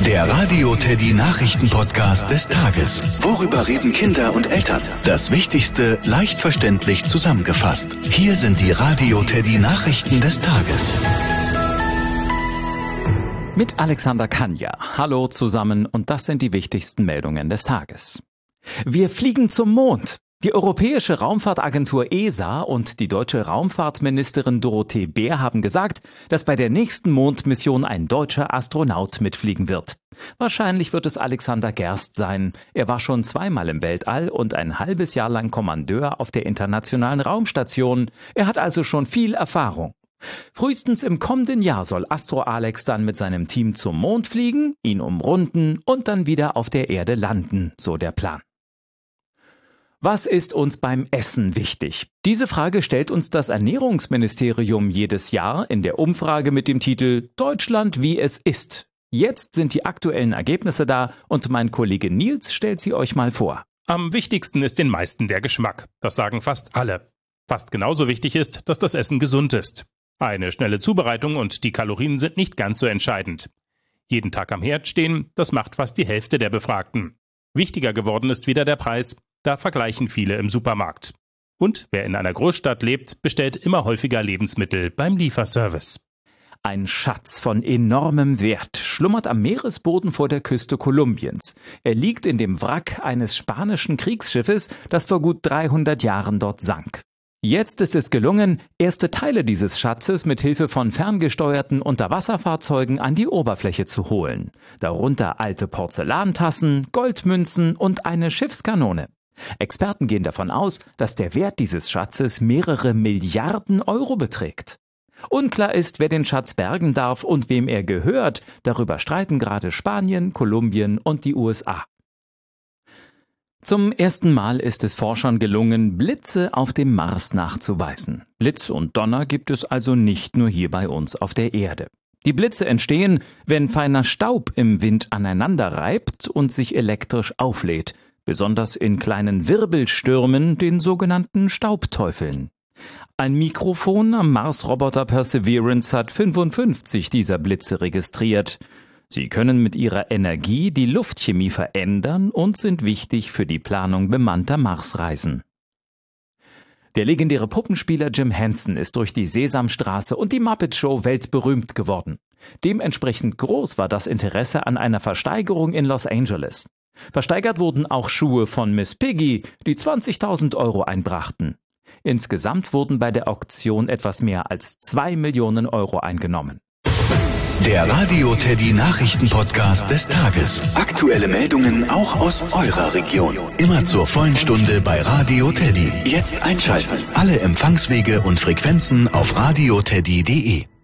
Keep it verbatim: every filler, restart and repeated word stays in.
Der Radio Teddy Nachrichten-Podcast des Tages. Worüber reden Kinder und Eltern? Das Wichtigste leicht verständlich zusammengefasst. Hier sind die Radio Teddy Nachrichten des Tages. Mit Alexander Kanja. Hallo zusammen und das sind die wichtigsten Meldungen des Tages. Wir fliegen zum Mond. Die Europäische Raumfahrtagentur E S A und die deutsche Raumfahrtministerin Dorothee Bär haben gesagt, dass bei der nächsten Mondmission ein deutscher Astronaut mitfliegen wird. Wahrscheinlich wird es Alexander Gerst sein. Er war schon zweimal im Weltall und ein halbes Jahr lang Kommandeur auf der Internationalen Raumstation. Er hat also schon viel Erfahrung. Frühestens im kommenden Jahr soll Astro Alex dann mit seinem Team zum Mond fliegen, ihn umrunden und dann wieder auf der Erde landen, so der Plan. Was ist uns beim Essen wichtig? Diese Frage stellt uns das Ernährungsministerium jedes Jahr in der Umfrage mit dem Titel Deutschland wie es ist. Jetzt sind die aktuellen Ergebnisse da und mein Kollege Nils stellt sie euch mal vor. Am wichtigsten ist den meisten der Geschmack. Das sagen fast alle. Fast genauso wichtig ist, dass das Essen gesund ist. Eine schnelle Zubereitung und die Kalorien sind nicht ganz so entscheidend. Jeden Tag am Herd stehen, das macht fast die Hälfte der Befragten. Wichtiger geworden ist wieder der Preis. Da vergleichen viele im Supermarkt. Und wer in einer Großstadt lebt, bestellt immer häufiger Lebensmittel beim Lieferservice. Ein Schatz von enormem Wert schlummert am Meeresboden vor der Küste Kolumbiens. Er liegt in dem Wrack eines spanischen Kriegsschiffes, das vor gut dreihundert Jahren dort sank. Jetzt ist es gelungen, erste Teile dieses Schatzes mit Hilfe von ferngesteuerten Unterwasserfahrzeugen an die Oberfläche zu holen. Darunter alte Porzellantassen, Goldmünzen und eine Schiffskanone. Experten gehen davon aus, dass der Wert dieses Schatzes mehrere Milliarden Euro beträgt. Unklar ist, wer den Schatz bergen darf und wem er gehört. Darüber streiten gerade Spanien, Kolumbien und die U S A. Zum ersten Mal ist es Forschern gelungen, Blitze auf dem Mars nachzuweisen. Blitz und Donner gibt es also nicht nur hier bei uns auf der Erde. Die Blitze entstehen, wenn feiner Staub im Wind aneinander reibt und sich elektrisch auflädt. Besonders in kleinen Wirbelstürmen, den sogenannten Staubteufeln. Ein Mikrofon am Mars-Roboter Perseverance hat fünfundfünfzig dieser Blitze registriert. Sie können mit ihrer Energie die Luftchemie verändern und sind wichtig für die Planung bemannter Marsreisen. Der legendäre Puppenspieler Jim Henson ist durch die Sesamstraße und die Muppet Show weltberühmt geworden. Dementsprechend groß war das Interesse an einer Versteigerung in Los Angeles. Versteigert wurden auch Schuhe von Miss Piggy, die zwanzigtausend Euro einbrachten. Insgesamt wurden bei der Auktion etwas mehr als zwei Millionen Euro eingenommen. Der Radio Teddy Nachrichten-Podcast des Tages. Aktuelle Meldungen auch aus eurer Region. Immer zur vollen Stunde bei Radio Teddy. Jetzt einschalten. Alle Empfangswege und Frequenzen auf radioteddy punkt de.